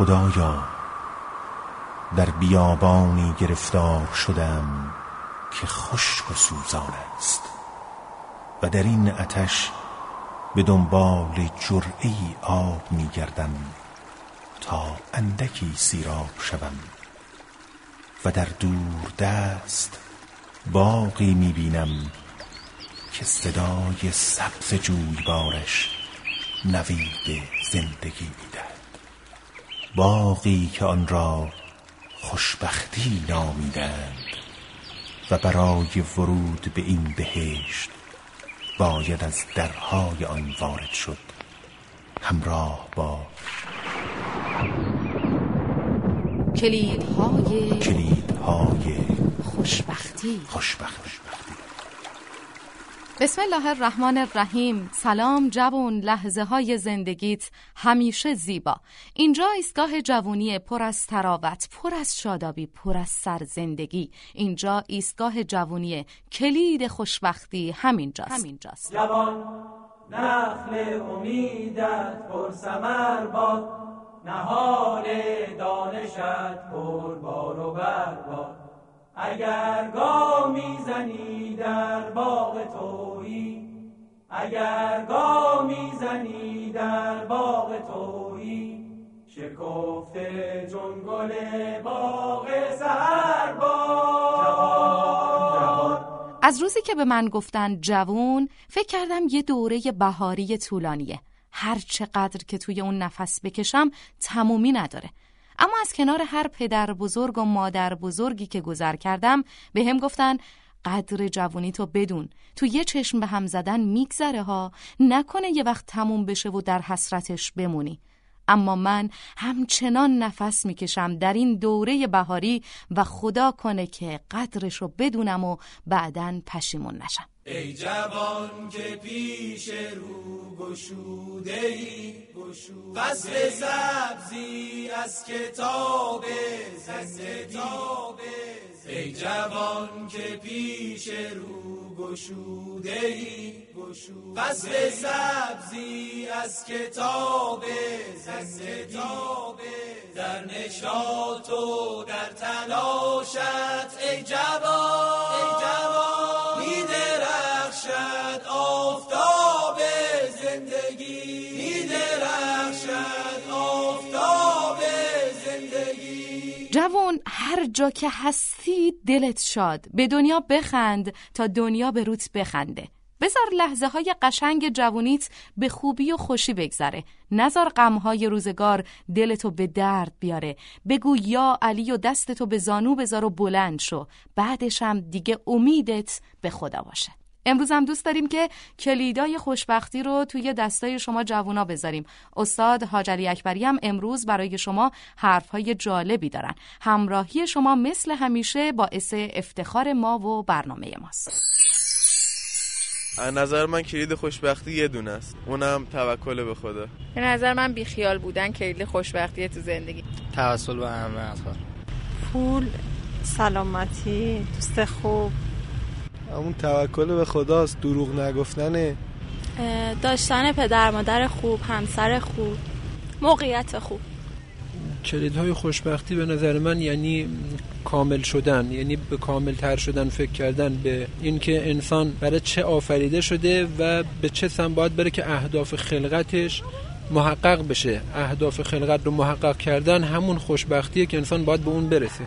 خدایا در بیابانی گرفتار شدم که خشک و سوزان است و در این آتش به دنبال جرعه‌ای آب می‌گردم تا اندکی سیراب شوم و در دور دست باغی می‌بینم که صدای سبز جویبارش نوید زندگی می‌دهد. باغی که آن را خوشبختی نامیدند و برای ورود به این بهشت باید از درهای آن وارد شد همراه با کلیدهای خوشبختی. بسم الله الرحمن الرحیم. سلام جوان، لحظه های زندگیت همیشه زیبا. اینجا ایستگاه جوونی پر از تراوت، پر از شادابی، پر از سرزندگی. اینجا ایستگاه جوونی کلید خوشبختی همینجاست. جوان نخل امیدت پر ثمر باد، نهال دانشت پر بار و باد. اگر گامی زنی در باغ تویی، اگر گامی زنی در باغ تویی، شکفته چون گل باغ سحر باد. از روزی که به من گفتن جوون، فکر کردم یه دوره بهاری طولانیه. هر چقدر که توی اون نفس بکشم تمومی نداره. اما از کنار هر پدر بزرگ و مادر بزرگی که گذر کردم به هم گفتن قدر جوونی تو بدون، تو یه چشم به هم زدن میگذره ها، نکنه یه وقت تموم بشه و در حسرتش بمونی. اما من همچنان نفس میکشم در این دوره بهاری و خدا کنه که قدرشو بدونم و بعداً پشیمون نشم. ای جوان که پیش رو گشوده‌ای، فصل سبزی از کتاب زندگی. ای جوان که پیش رو گشوده‌ای، فصل سبزی از کتاب زندگی. در نشاط و در تلاشت ای جوان، می‌درخشد آفتاب زندگی، می‌درخشد آفتاب زندگی. جوان هر جا که هستی دلت شاد، به دنیا بخند تا دنیا به روت بخنده. بذار لحظه های قشنگ جوونیت به خوبی و خوشی بگذره. نذار غمهای روزگار دلتو به درد بیاره. بگو یا علی و دستتو به زانو بذار و بلند شو. بعدش هم دیگه امیدت به خدا باشه. امروز هم دوست داریم که کلیدای خوشبختی رو توی دستای شما جوونا بذاریم. استاد حاج علی اکبری هم امروز برای شما حرفهای جالبی دارن. همراهی شما مثل همیشه باعث افتخار ما و برنامه ماست. از نظر من کلید خوشبختی یه دونه است، اونم توکل به خدا. به نظر من بیخیال بودن کلید خوشبختیه تو زندگی. توسل به همه پول، سلامتی، دوست خوب. همون توکل به خداست، دروغ نگفتنه. داشتن پدر مادر خوب، همسر خوب، موقعیت خوب. کلیدهای خوشبختی به نظر من یعنی کامل شدن، یعنی به کامل تر شدن، فکر کردن به این که انسان برای چه آفریده شده و به چه سمت باید بره که اهداف خلقتش محقق بشه. اهداف خلقت رو محقق کردن همون خوشبختیه که انسان باید به اون برسه.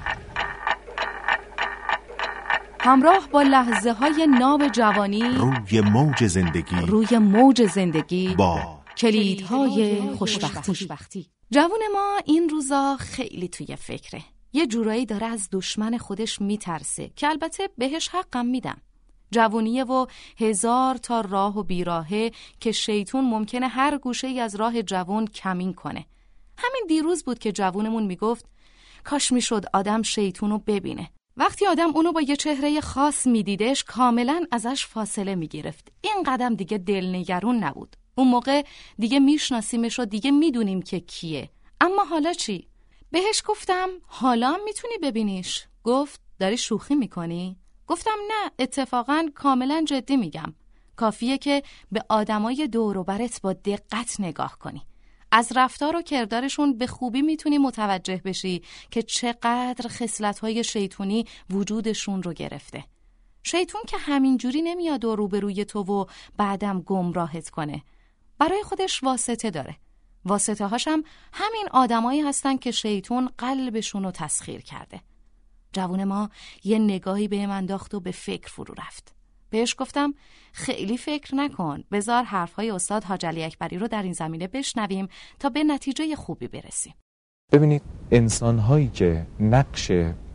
همراه با لحظه های ناب جوانی روی موج زندگی با کلیدهای خوشبختی. جوون ما این روزا خیلی توی فکره. یه جورایی داره از دشمن خودش میترسه که البته بهش حقم میدم. جوونیه و هزار تا راه و بیراهه که شیطون ممکنه هر گوشه ای از راه جوون کمین کنه. همین دیروز بود که جوونمون میگفت کاش میشد آدم شیطونو ببینه. وقتی آدم اونو با یه چهره خاص میدیدش کاملا ازش فاصله میگرفت. این قدم دیگه دلنگرون نبود. اون موقع دیگه میشناسیمش و دیگه میدونیم که کیه. اما حالا چی؟ بهش گفتم حالا هم میتونی ببینیش. گفت داری شوخی میکنی؟ گفتم نه، اتفاقا کاملا جدی میگم. کافیه که به آدمای دور و برت با دقت نگاه کنی. از رفتار و کردارشون به خوبی میتونی متوجه بشی که چقدر خصلت‌های شیطونی وجودشون رو گرفته. شیطون که همینجوری نمیاد و روبروی تو و بعدم گمراهت کنه. برای خودش واسطه داره. واسطه هاشم همین آدمایی هستن که شیطون قلبشون رو تسخیر کرده. جوون ما یه نگاهی بهم انداخت و به فکر فرو رفت. بهش گفتم خیلی فکر نکن، بذار حرفهای استاد حاج علی اکبری رو در این زمینه بشنویم تا به نتیجه خوبی برسیم. ببینید، انسان‌هایی که نقش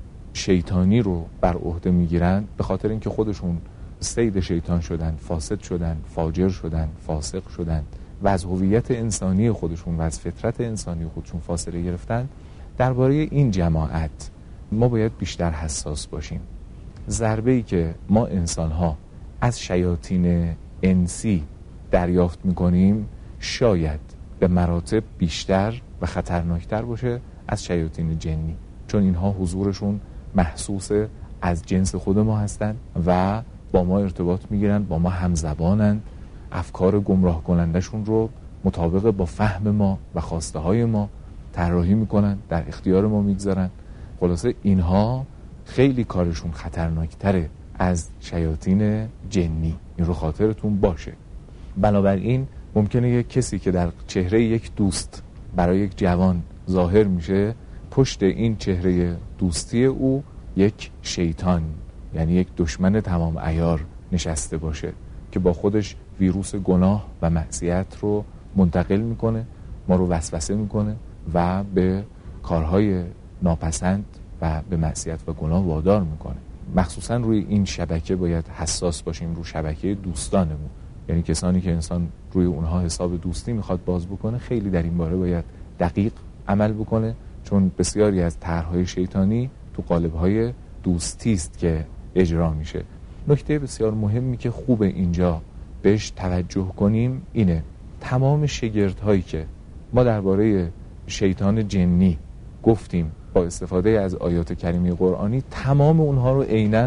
شیطانی رو بر عهده میگیرن به خاطر اینکه خودشون صید شیطان شدن، فاسد شدن، فاجر شدن، فاسق شدن و از هویت انسانی خودشون و از فطرت انسانی خودشون فاصله گرفتن، درباره این جماعت ما باید بیشتر حساس باشیم. ضربه‌ای که ما انسان‌ها از شیاطین انسی دریافت می‌کنیم شاید به مراتب بیشتر و خطرناکتر باشه از شیاطین جنی، چون اینها حضورشون محسوس از جنس خود ما هستن و با ما ارتباط میگیرن، با ما همزبانن، افکار گمراه کنندشون رو مطابق با فهم ما و خواسته های ما طراحی میکنن، در اختیار ما میگذارن. خلاصه اینها خیلی کارشون خطرناکتره از شیاطین جنی، این رو خاطرتون باشه. بنابراین ممکنه یک کسی که در چهره یک دوست برای یک جوان ظاهر میشه، پشت این چهره دوستی او یک شیطان، یعنی یک دشمن تمام عیار نشسته باشه که با خودش ویروس گناه و معصیت رو منتقل میکنه، ما رو وسوسه میکنه و به کارهای ناپسند و به معصیت و گناه وادار میکنه. مخصوصا روی این شبکه باید حساس باشیم، روی شبکه دوستانمون، یعنی کسانی که انسان روی اونها حساب دوستی میخواد باز بکنه، خیلی در این باره باید دقیق عمل بکنه، چون بسیاری از طرح‌های شیطانی تو قالب‌های دوستی است که اجرا میشه. نکته بسیار مهمی که خوب اینجا بهش توجه کنیم اینه: تمام شگردهایی که ما درباره شیطان جنی گفتیم با استفاده از آیات کریمه قرآنی، تمام اونها رو عیناً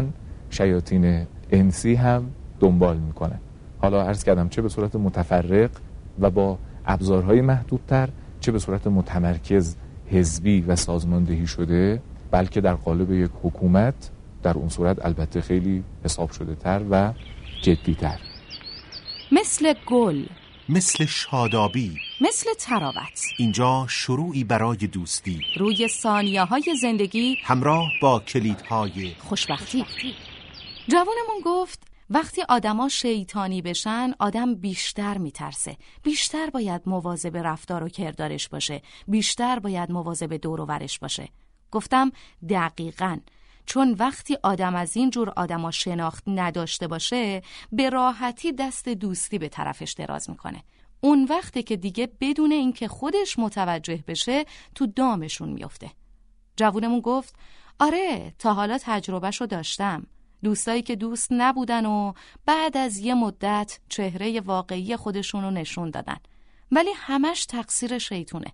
شیاطین انسی هم دنبال میکنن. حالا عرض کردم چه به صورت متفرق و با ابزارهای محدودتر، چه به صورت متمرکز حزبی و سازماندهی شده، بلکه در قالب یک حکومت، در اون صورت البته خیلی حساب شده تر و جدی تر. مثل گل، مثل شادابی، مثل تراوت، اینجا شروعی برای دوستی روی ثانیه‌های زندگی همراه با کلیدهای خوشبختی. جوانمون گفت وقتی آدما شیطانی بشن آدم بیشتر میترسه، بیشتر باید مواظب رفتار و کردارش باشه، بیشتر باید مواظب دور و برش باشه. گفتم دقیقاً، چون وقتی آدم از این جور آدما شناخت نداشته باشه به راحتی دست دوستی به طرفش دراز میکنه. اون وقتی که دیگه بدون اینکه خودش متوجه بشه تو دامشون میفته. جوونمون گفت آره، تا حالا تجربهشو داشتم. دوستایی که دوست نبودن و بعد از یه مدت چهره واقعی خودشونو نشون دادن، ولی همش تقصیر شیطونه.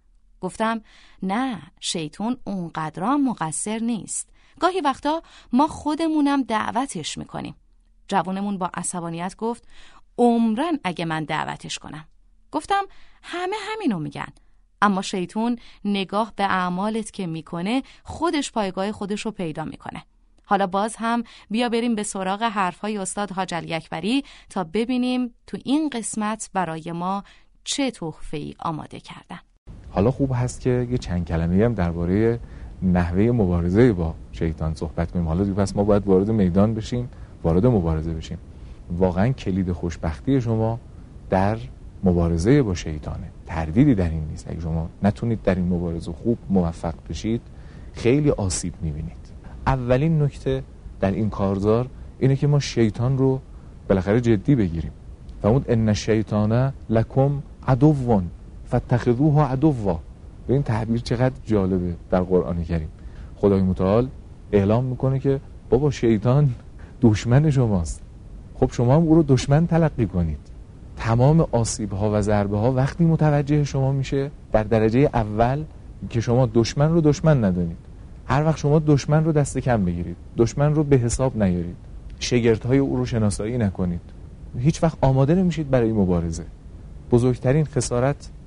گفتم نه، شیطون اونقدرام مقصر نیست. گاهی وقتا ما خودمونم دعوتش میکنیم. جوونمون با عصبانیت گفت عمرن اگه من دعوتش کنم. گفتم همه همینو میگن، اما شیطون نگاه به اعمالت که میکنه خودش پایگاه خودش رو پیدا میکنه. حالا باز هم بیا بریم به سراغ حرفهای استاد حاج علی اکبری تا ببینیم تو این قسمت برای ما چه تحفه‌ای آماده کردن. حالا خوب هست که یه چند کلمه‌ای هم درباره نحوه مبارزه با شیطان صحبت کنیم. حالا دیگه پس ما باید وارد میدان بشیم، وارد مبارزه بشیم. واقعا کلید خوشبختی شما در مبارزه با شیطانه، تردیدی در این نیست. اگه شما نتونید در این مبارزه خوب موفق بشید خیلی آسیب می‌بینید. اولین نکته در این کارزار اینه که ما شیطان رو بالاخره جدی بگیریم. فرمود ان الشیطان لکم عدو فاتخذوه عدوا. به این تعبیر چقدر جالبه در قرآن کریم. خدای متعال اعلام میکنه که بابا شیطان دشمن شماست، خب شما هم او رو دشمن تلقی کنید. تمام آسیب ها و ضربه ها وقتی متوجه شما میشه در درجه اول که شما دشمن رو دشمن ندونید. هر وقت شما دشمن رو دست کم بگیرید، دشمن رو به حساب نیارید، شگردهای او رو شناسایی نکنید، هیچ وقت آماده نمیشید برای مبارزه. بزرگترین خسارت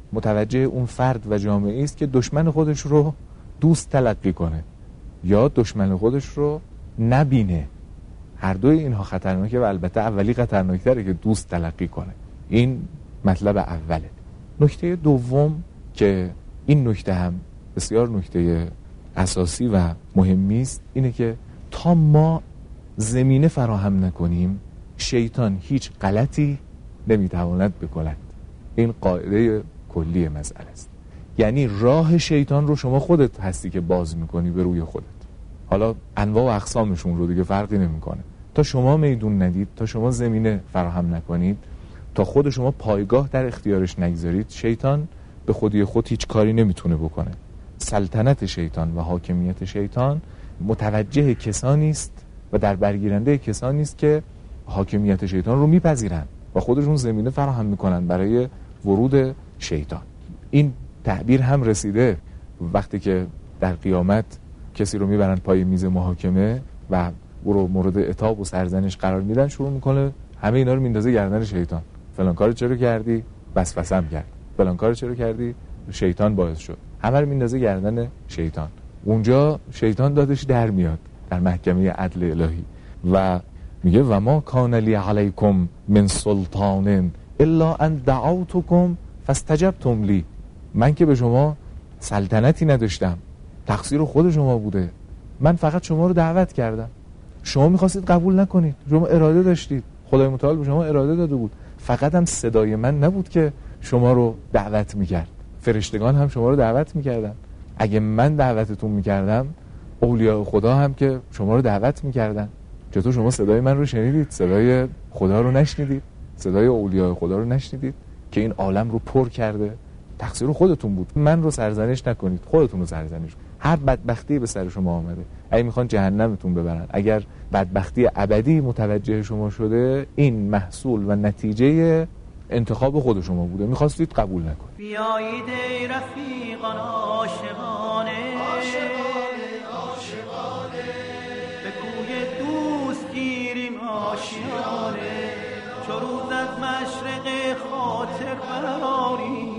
متوجه اون فرد و جامعه است که دشمن خودش رو دوست تلقی کنه یا دشمن خودش رو نبینه. هر دوی اینها خطرناکه و البته اولی خطرناکتره که دوست تلقی کنه. این مطلب اوله. نکته دوم که این نکته هم بسیار نکته اساسی و مهمی است اینه که تا ما زمینه فراهم نکنیم شیطان هیچ غلطی نمیتواند بکند. این قاعده کلی مسئله است. یعنی راه شیطان رو شما خودت هستی که باز میکنی به روی خودت. حالا انواع و اقسامشون رو دیگه فرقی نمیکنه. تا شما میدون ندید، تا شما زمینه فراهم نکنید، تا خود شما پایگاه در اختیارش نگذارید، شیطان به خودی خود هیچ کاری نمیتونه بکنه. سلطنت شیطان و حاکمیت شیطان متوجه کسانی است و در برگیرنده کسانی است که حاکمیت شیطان رو میپذیرن و خودشون زمینه فراهم میکنن برای ورود شیطان. این تعبیر هم رسیده وقتی که در قیامت کسی رو میبرن پای میز محاکمه و او رو مورد عتاب و سرزنش قرار میدن، شروع میکنه همه اینا رو میندازه گردن شیطان. فلان کارو چرا کردی؟ وسوسه‌ام کرد. فلان کارو چرا کردی؟ شیطان باعث شد. همه رو میندازه گردن شیطان. اونجا شیطان دادش در میاد در محکمه عدل الهی و میگه و ما کان لی علیکم من سلطان الا ان دعوتکم فاستجبتم لی. من که به شما سلطنتی نداشتم، تقصیر خود شما بوده. من فقط شما رو دعوت کردم، شما میخواستید قبول نکنید، شما اراده داشتید، خدای متعال به شما اراده داده بود. فقط هم صدای من نبود که شما رو دعوت میکرد، فرشتگان هم شما رو دعوت میکردن. اگه من دعوتتون میکردم اولیاء خدا هم که شما رو دعوت میکردن. چطور شما صدای من رو شنیدید، صدای خدا رو نشنیدید، صدای اولیاء خدا رو نشنیدید که این عالم رو پر کرده؟ تقصیر خودتون بود. من رو سرزنش نکنید، خودتون رو سرزنش کنید. هر بدبختی به سر شما آمده، اگه میخوان جهنمتون ببرن، اگر بدبختی ابدی متوجه شما شده، این محصول و نتیجه انتخاب خود شما بوده، میخواستید قبول نکنید. بیایید ای رفیقان عاشقانه به کوی دوست گیریم آشیانه، چو روز از مشرق خاطر براری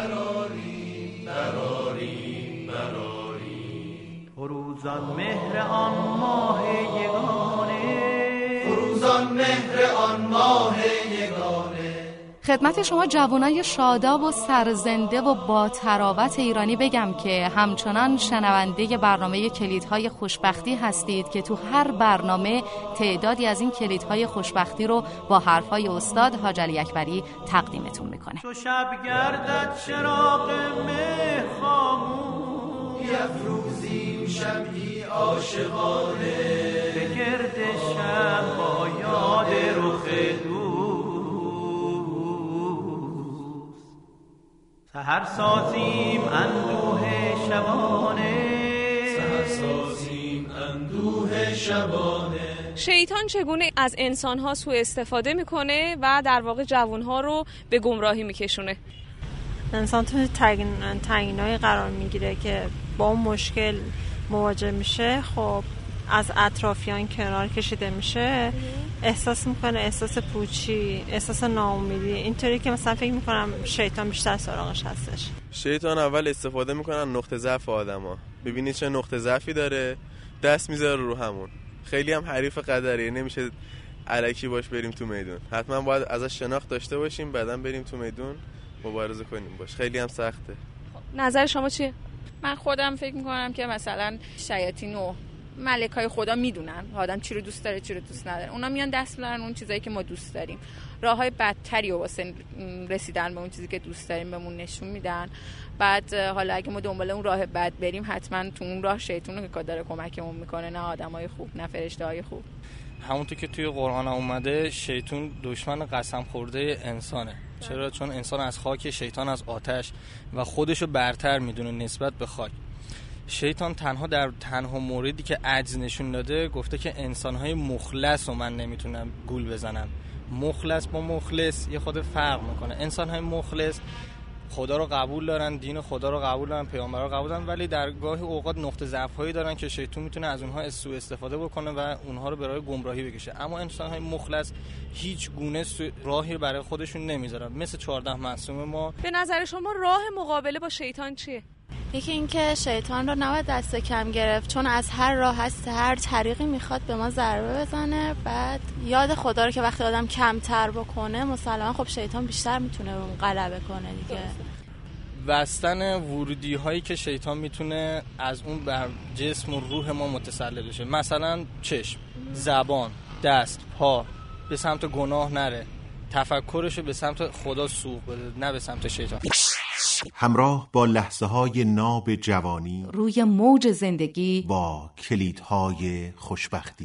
فروزان مهر آن ماه یگانه، فروزان مهر آن ماه یگانه. خدمت شما جوانای شاداب و سرزنده و با تراوت ایرانی بگم که همچنان شنونده برنامه کلیدهای خوشبختی هستید که تو هر برنامه تعدادی از این کلیدهای خوشبختی رو با حرفای استاد حاج علی اکبری تقدیمتون میکنه. چو شب گردد چراغ مه خاموش، یفروزیم شمعی عاشقانه، به گرد شب با یاد رخ سحر سازیم اندوه شبانه، سحر سازیم اندوه شبانه. شیطان چگونه از انسان‌ها سوء استفاده میکنه و در واقع جوان‌ها رو به گمراهی میکشونه؟ انسان تو تنگینای قرار میگیره که با اون مشکل مواجه میشه، خب از اطرافیان کنار کشیده میشه، احساس میکنه احساس پوچی، احساس ناامیدی، اینطوری که مثلا فکر میکنم شیطان بیشتر سراغش هستش. شیطان اول استفاده میکنن نقطه ضعف آدما، ببینید چه نقطه ضعفی داره دست میذاره رو همون. خیلی هم حریف قدریه، نمیشه الکی باش بریم تو میدون، حتما باید ازش شناخت داشته باشیم بعداً بریم تو میدون مبارزه کنیم باش. خیلی هم سخته. نظر شما چیه؟ من خودم فکر میکنم که مثلا شیاطین و ملکای خدا میدونن آدم چی رو دوست داره چی رو دوست نداره، اونا میان دست میارن اون چیزایی که ما دوست داریم، راههای بدتری و واسه رسیدن به اون چیزی که دوست داریم بهمون نشون میدن. بعد حالا اگه ما دنبال اون راه بد بریم، حتما تو اون راه شیطونه که داره کمکمون میکنه، نه آدمای خوب، نه فرشته‌های خوب. همونطور که توی قرآن اومده شیطان دشمن قسم خورده انسانه. چرا؟ چون انسان از خاک، شیطان از آتش و خودشو برتر میدونه نسبت به خاک. شیطان تنها موردی که عجز نشون داده گفته که انسان‌های مخلص رو من نمیتونم گول بزنم. مخلص با مخلص یه خود فرق میکنه. انسان‌های مخلص خدا رو قبول دارن، دین خدا رو قبول دارن، پیامبر رو قبول دارن، ولی در گاهی اوقات نقطه ضعف‌هایی دارن که شیطان میتونه از اونها سوء استفاده بکنه و اونها رو به راه گمراهی بکشه. اما انسان‌های مخلص هیچ گونه راهی برای خودشون نمیذارن. مثل 14 معصوم ما. به نظر شما راه مقابله با شیطان چیه؟ یکی اینکه شیطان رو نباید دست کم گرفت، چون از هر راه هست، هر طریقی میخواد به ما ضربه بزنه. بعد یاد خدا رو که وقتی آدم کمتر بکنه مسلما خب شیطان بیشتر میتونه اون غلبه کنه دیگه. بستن ورودی هایی که شیطان میتونه از اون بر جسم و روح ما متسلط بشه، مثلا چشم، زبان، دست، پا به سمت گناه نره، تفکرشو به سمت خدا سوق بده نه به سمت شیطان. همراه با لحظه‌های ناب جوانی روی موج زندگی با کلیدهای خوشبختی.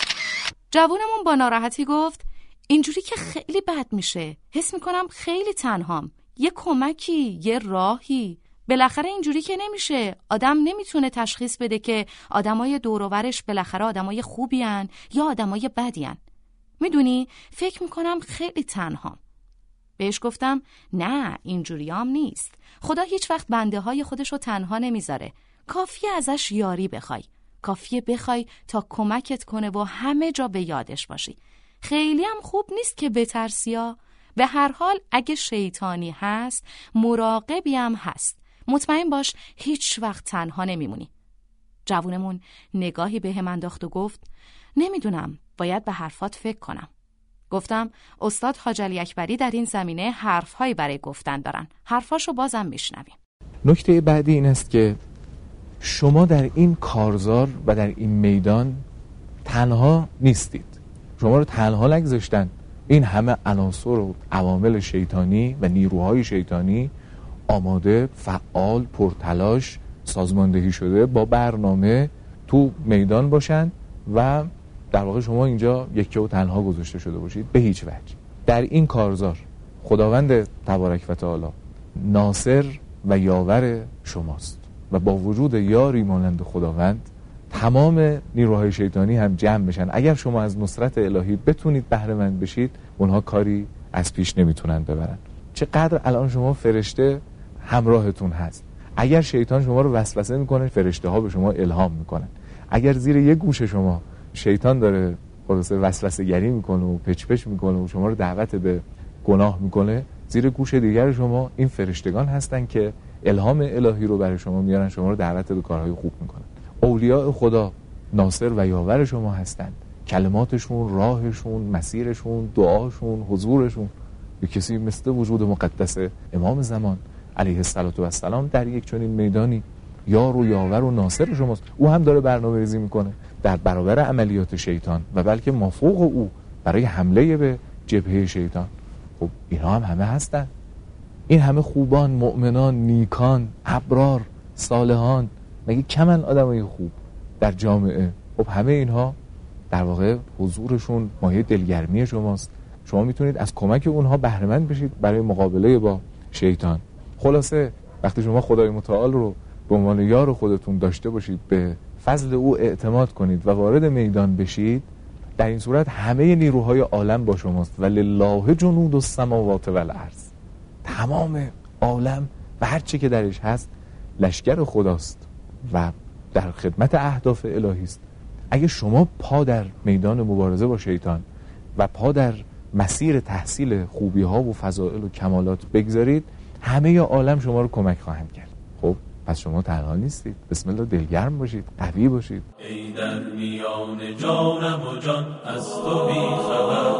جوونمون با ناراحتی گفت اینجوری که خیلی بد میشه، حس میکنم خیلی تنهام، یه کمکی، یه راهی. بالاخره اینجوری که نمیشه، آدم نمیتونه تشخیص بده که آدمای دور و برش بالاخره آدمای خوبی ان یا آدمای بدی ان. میدونی فکر میکنم خیلی تنهام. بهش گفتم نه اینجوریام نیست، خدا هیچ وقت بنده های خودشو تنها نمیذاره، کافیه ازش یاری بخوای، کافیه بخوای تا کمکت کنه و همه جا به یادش باشی. خیلی هم خوب نیست که بترسیا. به هر حال اگه شیطانی هست مراقبی هم هست، مطمئن باش هیچ وقت تنها نمیمونی. جوونمون نگاهی به هم انداخت و گفت نمیدونم، باید به حرفات فکر کنم. گفتم استاد حاج علی اکبری در این زمینه حرفهایی برای گفتن دارن، حرفاشو بازم میشنویم. نکته بعدی این است که شما در این کارزار و در این میدان تنها نیستید. شما رو تنها نگذاشتن. این همه عناصر و عوامل شیطانی و نیروهای شیطانی آماده، فعال، پرتلاش، سازماندهی شده با برنامه تو میدان باشن و در واقع شما اینجا یکی و تنها گذاشته شده باشید. به هیچ وجه. در این کارزار خداوند تبارک و تعالی ناصر و یاور شماست و با وجود یاری مانند خداوند تمام نیروهای شیطانی هم جمع بشن. اگر شما از نصرت الهی بتونید بهره مند بشید، اونها کاری از پیش نمیتونن ببرن. چقدر الان شما فرشته همراهتون هست. اگر شیطان شما رو وسوسه میکنه، فرشته ها به شما الهام میکنن. اگر زیر یک گوش شما شیطان داره خلاصه وسوسه گری میکنه و پچ پچ میکنه و شما رو دعوت به گناه میکنه، زیر گوش دیگر شما این فرشتگان هستن که الهام الهی رو برای شما میارن، شما رو دعوت به کارهای خوب میکنن. اولیاء خدا ناصر و یاور شما هستند. کلماتشون، راهشون، مسیرشون، دعاشون، حضورشون به کسی مثل وجود مقدس امام زمان علیه السلام در یک چنین میدانی یار و یاور و ناصر شماست. او هم داره برنامه‌ریزی میکنه در برابر عملیات شیطان و بلکه مافوق او برای حمله به جبهه شیطان. خب اینا هم همه هستن. این همه خوبان، مؤمنان، نیکان، ابرار، صالحان، مگه کمن آدمای خوب در جامعه؟ خب همه اینها در واقع حضورشون مایه دلگرمی شماست. شما میتونید از کمک اونها بهره مند بشید برای مقابله با شیطان. خلاصه وقتی شما خدای متعال رو به عنوان یار خودتون داشته باشید، به فضل او اعتماد کنید و وارد میدان بشید، در این صورت همه نیروهای عالم با شماست. ولله جنود السماوات والارض. تمام عالم و هر چی که درش هست لشکر خداست و در خدمت اهداف الهی است. اگه شما پا در میدان مبارزه با شیطان و پا در مسیر تحصیل خوبی ها و فضائل و کمالات بگذارید، همه عالم شما رو کمک خواهند کرد. خب پس شما تنها نیستید. بسم الله، دلگرم باشید، قوی باشید. ای در میان جانم و جان از تو بی خبر،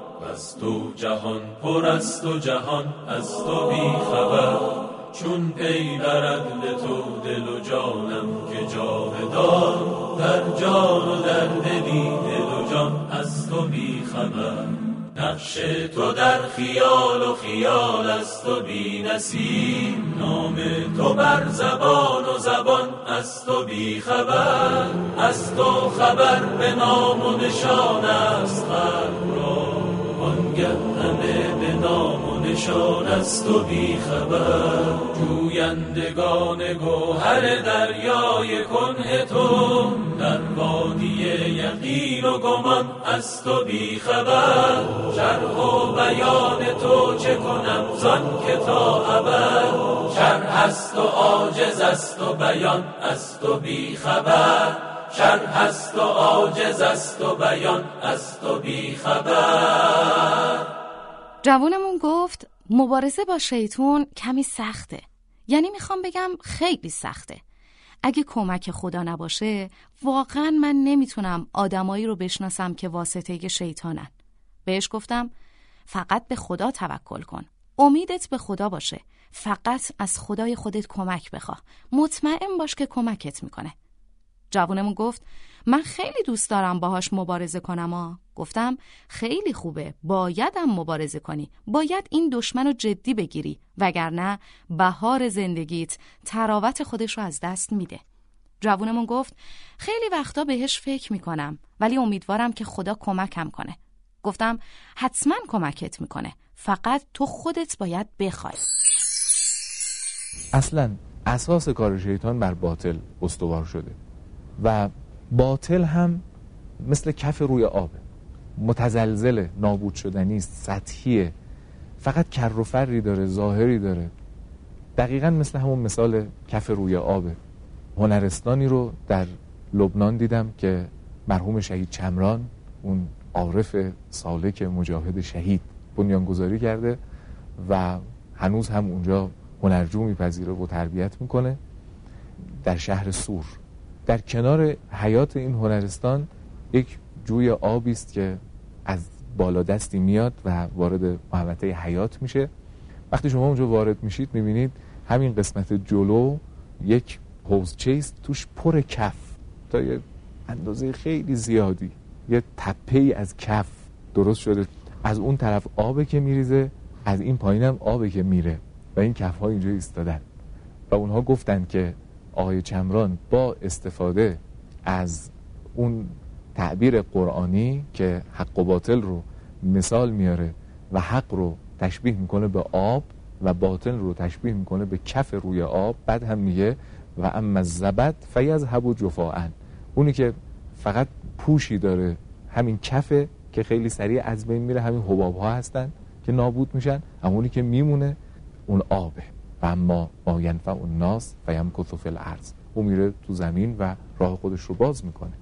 از تو جهان پر است و جهان از تو بی خبر. چون پی برد به تو دل و جانم که جاودان، در جان و در دلی دل و جان از تو بی خبر. نقش تو در خیال و خیال از تو بی نصیب، نام تو بر زبان و زبان از تو بی خبر. از تو خبر به نام و نشان است خلق را، آنگه همه به نام و نشان از تو بی خبر. جویندگان گوهر دریای کنه تو، در وادی یقین و گمان از تو بی خبر. شرح و بیان تو چه کنم زان که تا ابد شرح است و عاجز است و بیان است و بی خبر شرح است و عاجز است و بیان است و بی خبر. جوونمون گفت مبارزه با شیطان کمی سخته، یعنی میخوام بگم خیلی سخته. اگه کمک خدا نباشه واقعا من نمیتونم آدمایی رو بشناسم که واسطه شیطانن. بهش گفتم فقط به خدا توکل کن، امیدت به خدا باشه، فقط از خدای خودت کمک بخواه، مطمئن باش که کمکت میکنه. جوونمون گفت من خیلی دوست دارم باهاش مبارزه کنم. گفتم خیلی خوبه، بایدم مبارزه کنی، باید این دشمن رو جدی بگیری، وگرنه بهار زندگیت تراوت خودش رو از دست میده. جوونمون گفت خیلی وقتا بهش فکر میکنم ولی امیدوارم که خدا کمکم کنه. گفتم حتما کمکت میکنه، فقط تو خودت باید بخوای. اصلا اساس کار شیطان بر باطل استوار شده و باطل هم مثل کف روی آبه، متزلزل، نابود شدنی است، سطحیه، فقط کر و فری داره، ظاهری داره. دقیقاً مثل همون مثال کف روی آبه. هنرستانی رو در لبنان دیدم که مرحوم شهید چمران، اون عارف سالک مجاهد شهید، بنیانگذاری کرده و هنوز هم اونجا هنرجو میپذیره و تربیت میکنه در شهر سور. در کنار حیات این هنرستان یک جوی آبی است که از بالا دستی میاد و وارد محوطه حیات میشه. وقتی شما اونجا وارد میشید میبینید همین قسمت جلو یک حوضچه است، توش پر کف تا یه اندازه خیلی زیادی، یه تپه‌ای از کف درست شده. از اون طرف آبه که میریزه، از این پایینم آبه که میره و این کف‌ها اینجا ایستادن و اونها گفتن که آقای چمران با استفاده از اون تعبیر قرآنی که حق و باطل رو مثال میاره و حق رو تشبیه میکنه به آب و باطل رو تشبیه میکنه به کف روی آب، بعد هم میگه و اما الزبد فیذهب جفاء، اونی که فقط پوشی داره همین کفه که خیلی سریع از بین میره، همین حباب ها هستن که نابود میشن، اما اونی که میمونه اون آبه. و اما ما ینفع الناس فیمکث فی الارض، اون میره تو زمین و راه خودش رو باز میکنه.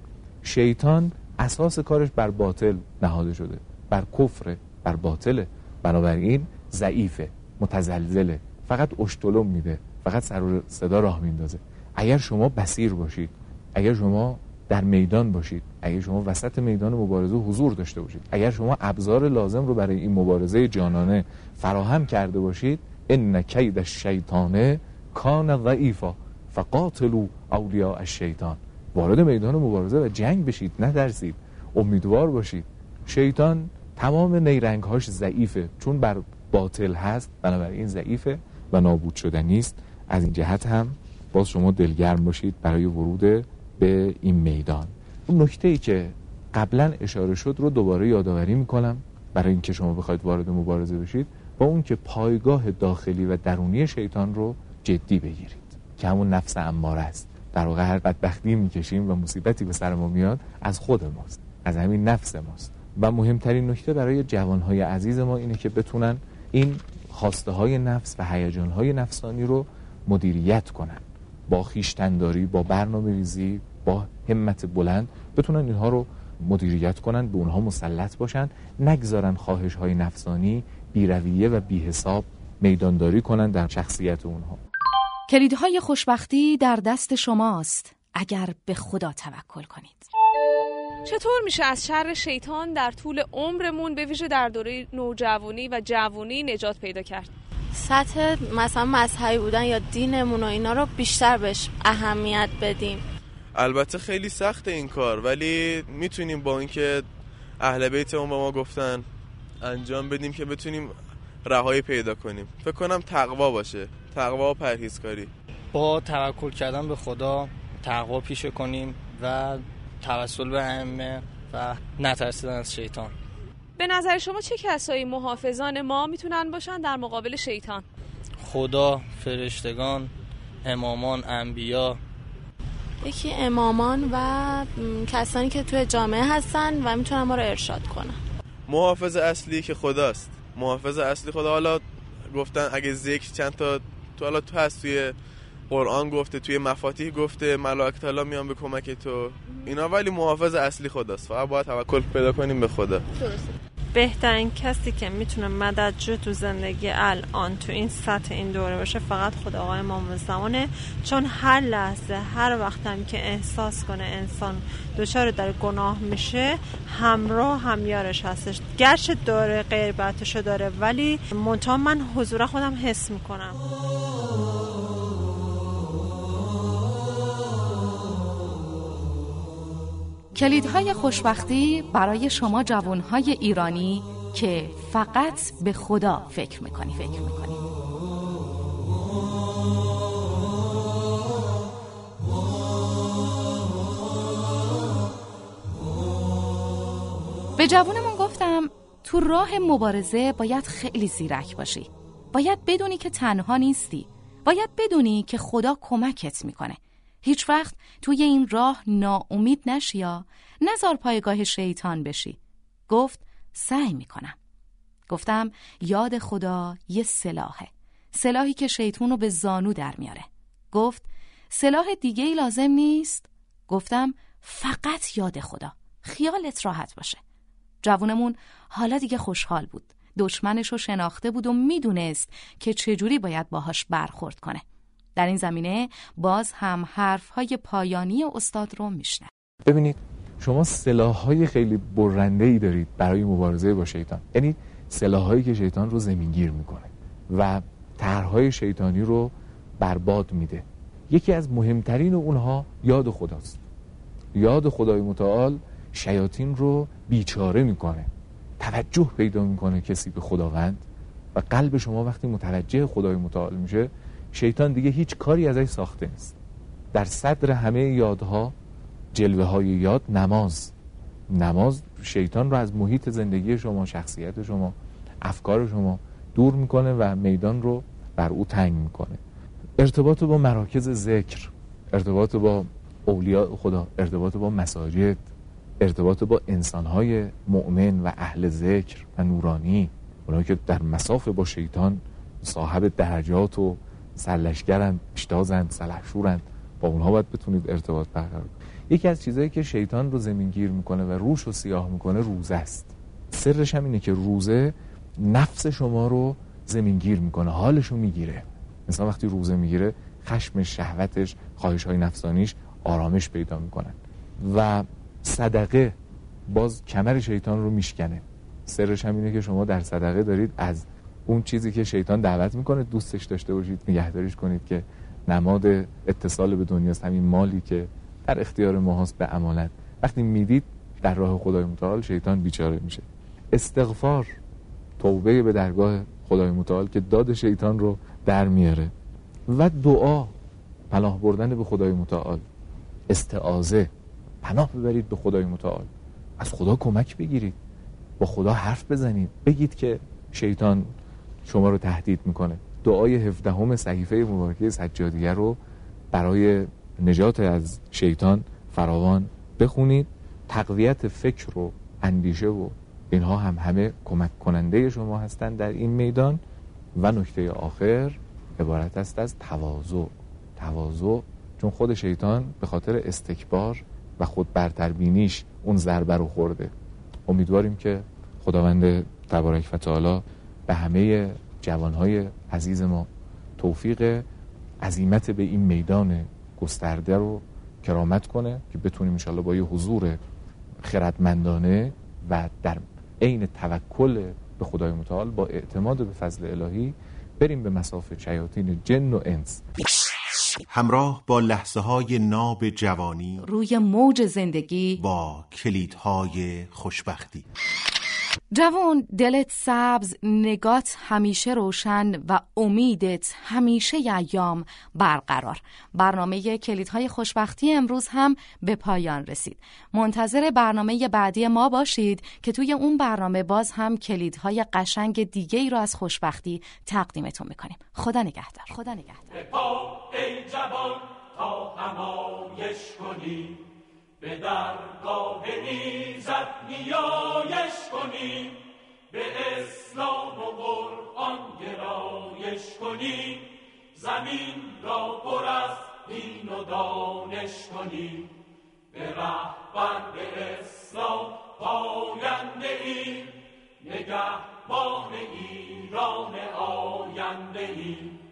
شیطان اساس کارش بر باطل نهاده شده، بر کفر، بر باطله، بنابراین ضعیفه، متزلزله، فقط اشتلم میده، فقط سر و صدا راه میندازه. اگر شما بصیر باشید، اگر شما در میدان باشید، اگر شما وسط میدان مبارزه حضور داشته باشید، اگر شما ابزار لازم رو برای این مبارزه جانانه فراهم کرده باشید، ان کید الشیطان کان ضعیفا فقاتلوا اولیاء الشیطان، وارد میدان مبارزه و جنگ بشید، نترسید، امیدوار باشید. شیطان تمام نیرنگ‌هاش ضعیفه، چون بر باطل هست، بنابراین ضعیفه و نابود شدنی است. از این جهت هم باز شما دلگرم باشید برای ورود به این میدان. اون نکته‌ای که قبلا اشاره شد رو دوباره یادآوری میکنم برای اینکه شما بخواید وارد مبارزه بشید، با اون که پایگاه داخلی و درونی شیطان رو جدی بگیرید که همون نفس اماره است. در واقع هر بدبختی میکشیم و مصیبتی به سر ما میاد از خود ماست، از همین نفس ماست. و مهمترین نکته برای جوانهای عزیز ما اینه که بتونن این خواسته های نفس و هیجان های نفسانی رو مدیریت کنن، با خویشتن‌داری، با برنامه‌ریزی، با همت بلند بتونن اینها رو مدیریت کنن، به اونها مسلط باشن، نگذارن خواهش های نفسانی بی‌رویه و بی‌حساب میدانداری کنن در شخصیت اونها. کلیدهای خوشبختی در دست شماست اگر به خدا توکل کنید. چطور میشه از شر شیطان در طول عمرمون به ویژه در دوره نوجوانی و جوانی نجات پیدا کرد؟ سطح مثلا مذهبی بودن یا دینمون و اینا رو بیشتر بهش اهمیت بدیم. البته خیلی سخته این کار، ولی میتونیم با اینکه اهل بیتمون با ما گفتن انجام بدیم که بتونیم رهایی پیدا کنیم. فکر کنم تقوا باشه، تقوا و پرهیزکاری. با توکل کردن به خدا تقوا پیشه کنیم و توسل به ائمه و نترسیدن از شیطان. به نظر شما چه کسایی محافظان ما میتونن باشن در مقابل شیطان؟ خدا، فرشتگان، امامان، انبیا. یکی امامان و کسانی که توی جامعه هستن و میتونن ما رو ارشاد کنن. محافظ اصلی که خداست، محافظ اصلی خدا. حالا گفتن اگه ذکر چند تا تو هست توی قرآن گفته، توی مفاتیح گفته ملائکه تعالی میان به کمک تو اینا، ولی محافظ اصلی خداست. فقط باید توکل پیدا کنیم به خدا. درسته. بهترین کسی که میتونه مددجو تو زندگی الان تو این سطح این دوره باشه فقط خدا، آقای امام زمانه. چون هر لحظه، هر وقتم که احساس کنه انسان دچار در گناه میشه، همراه همیارش هستش. گرچه داره غیبتشو داره، ولی منتها من حضور خودم حس میکنم. کلیدهای خوشبختی برای شما جوانهای ایرانی که فقط به خدا فکر میکنی. به جوانمون گفتم تو راه مبارزه باید خیلی زیرک باشی. باید بدونی که تنها نیستی. باید بدونی که خدا کمکت میکنه. هیچ وقت توی این راه ناامید نشی یا نذار پایگاه شیطان بشی. گفت سعی میکنم. گفتم یاد خدا یه سلاحه، سلاحی که شیطون رو به زانو در میاره. گفت سلاح دیگه‌ای لازم نیست. گفتم فقط یاد خدا، خیالت راحت باشه. جوونمون حالا دیگه خوشحال بود. دشمنش رو شناخته بود و میدونست که چجوری باید باهاش برخورد کنه. در این زمینه باز هم حرف‌های پایانی استاد رو میشنه. ببینید شما سلاح‌های خیلی برنده‌ای دارید برای مبارزه با شیطان. یعنی سلاح‌هایی که شیطان رو زمینگیر میکنه و طرح‌های شیطانی رو برباد میده. یکی از مهمترین اونها یاد خداست. یاد خدای متعال شیاطین رو بیچاره میکنه. توجه پیدا میکنه کسی به خداوند و قلب شما وقتی متوجه خدای متعال میشه، شیطان دیگه هیچ کاری ازش ساخته نیست. در صدر همه یادها، جلوه های یاد، نماز شیطان رو از محیط زندگی شما، شخصیت شما، افکار شما دور میکنه و میدان رو بر او تنگ میکنه. ارتباط با مراکز ذکر، ارتباط با اولیاء خدا، ارتباط با مساجد، ارتباط با انسانهای مؤمن و اهل ذکر و نورانی، اونایی که در مسافه با شیطان صاحب درجات و سرلشگرند، پیشتازند، سلحشورند، با اونها باید بتونید ارتباط برقرار کنید. یکی از چیزایی که شیطان رو زمینگیر میکنه و روش رو سیاه میکنه روزه است. سرش هم اینه که روزه نفس شما رو زمینگیر میکنه، حالش رو میگیره. مثلا وقتی روزه میگیره خشمش، شهوتش، خواهش‌های نفسانیش آرامش پیدا میکنن. و صدقه باز کمر شیطان رو میشکنه. سرش هم اینه که شما در صدقه دارید از اون چیزی که شیطان دعوت میکنه دوستش داشته باشید، نگهداریش کنید، که نماد اتصال به دنیاست. همین مالی که در اختیار ما هست به امانت، وقتی میدید در راه خدای متعال شیطان بیچاره میشه. استغفار، توبه به درگاه خدای متعال که داد شیطان رو در میاره. و دعا، پناه بردن به خدای متعال، استعاذه، پناه ببرید به خدای متعال، از خدا کمک بگیرید، با خدا حرف بزنید، بگید که شیطان شما رو تهدید میکنه. دعای 17 صحیفه مبارکه سجادیه رو برای نجات از شیطان فراوان بخونید. تقویت فکر و اندیشه و اینها هم همه کمک کننده شما هستند در این میدان. و نکته آخر عبارت است از تواضع، چون خود شیطان به خاطر استکبار و خود برتربینیش اون ضربه رو خورده. امیدواریم که خداوند تبارک و تعالی به همه جوانهای عزیز ما توفیق عزیمت به این میدان گسترده رو کرامت کنه که بتونیم انشاءالله با یه حضور خردمندانه و در عین توکل به خدای متعال با اعتماد به فضل الهی بریم به مصاف شیاطین جن و انس. همراه با لحظه های ناب جوانی روی موج زندگی با کلیدهای خوشبختی. جوان، دلت سبز، نگات همیشه روشن و امیدت همیشه ایام برقرار. برنامه کلیدهای خوشبختی امروز هم به پایان رسید. منتظر برنامه بعدی ما باشید که توی اون برنامه باز هم کلیدهای قشنگ دیگه‌ای رو از خوشبختی تقدیمتون میکنیم. خدا نگهدار. به پا ای جوان تا همایش کنی، به درگاه ایزد نیایش کنی، به اسلام و آموزش کنیم، زمین را پر از دین و دانش کنیم. به رهبر به اسلام پاینده ایم، نگهبان ایران آینده ایم.